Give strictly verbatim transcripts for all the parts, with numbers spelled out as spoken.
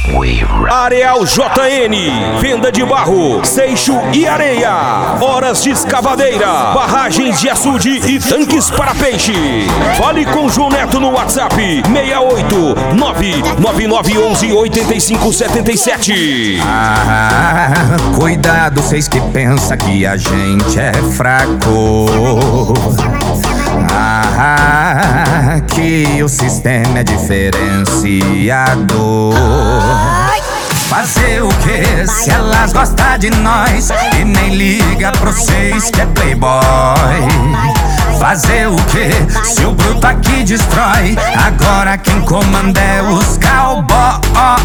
Areal J N, venda de barro, seixo e areia, horas de escavadeira, barragens de açude e tanques para peixe. Fale com João Neto no WhatsApp seis oito nove nove nove um um oito cinco sete sete. Ah, cuidado, vocês que pensam que a gente é fraco. Ah, que o sistema é diferenciado. Fazer o que se elas gostam de nós e nem liga pra vocês que é playboy? Fazer o que se o bruto aqui destrói? Agora quem comanda é os cowboys.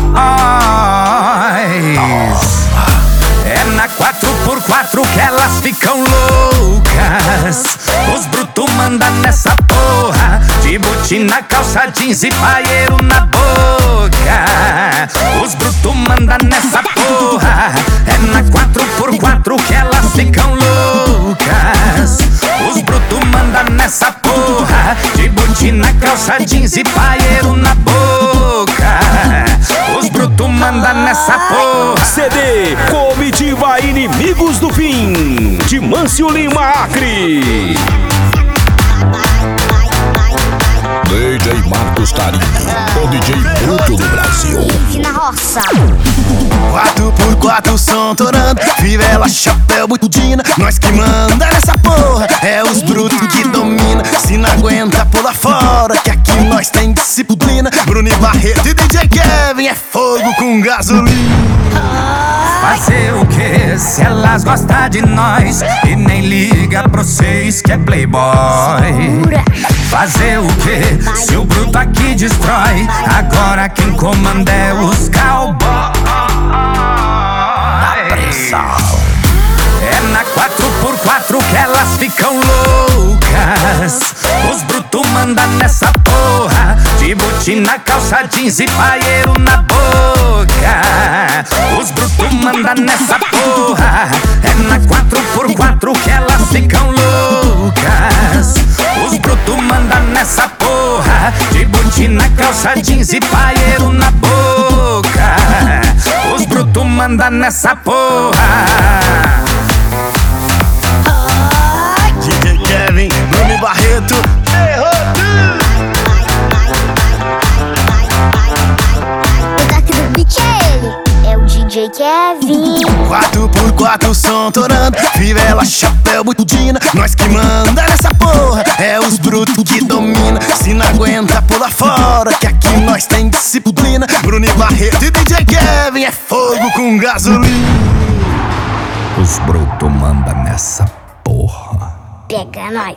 É na quatro por quatro que elas ficam loucas. Os brutos mandam nessa porra, de botina, calça jeans e paieiro na boca. Os brutos mandam nessa porra. É na quatro por quatro que elas ficam loucas. Os brutos mandam nessa porra, de botina, calça jeans e paieiro na boca. Os brutos mandam nessa porra. C D Comitiva Inimigos do Fim, de Mâncio Lima Acre. D J Marcos Carinho, o D J bruto do Brasil. Na roça. quatro por quatro som torando, fivela, chapéu, butudina. Nós que manda nessa porra, é os brutos que domina. Se não aguenta, pula fora, que aqui nós tem disciplina. Bruno e Barreto e D J Kevin é fogo com gasolina. Fazer o que se elas gostam de nós e nem liga pra vocês que é playboy? Fazer o que se o bruto aqui destrói? Agora quem comanda é os cowboys. É na quatro por quatro que elas ficam loucas. Os brutos mandam nessa porra, de botina, calça jeans e paieiro na boca. Os brutos mandam nessa porra. É na quatro por quatro que elas ficam loucas. Os brutos mandam nessa porra, de botina, calça jeans e paieiro na boca. Os brutos mandam nessa porra. D J Kevin, Bruno e Barreto. O daqui do beat é ele, é o D J Kevin. quatro por quatro som torando, fivela, chapéu, butudina. Nós que manda nessa porra, é os brutos que domina. Se não aguenta, pula fora, que aqui nós tem disciplina. Bruno e Barreto e D J Kevin é fogo com gasolina. Os brutos mandam nessa porra. Pega nós.